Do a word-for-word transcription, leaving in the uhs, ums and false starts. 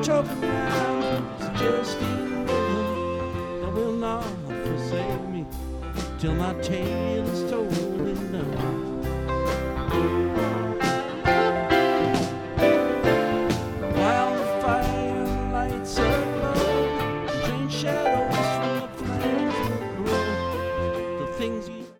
choking round, suggesting rhythm that will not forsake me till my tale is told and done.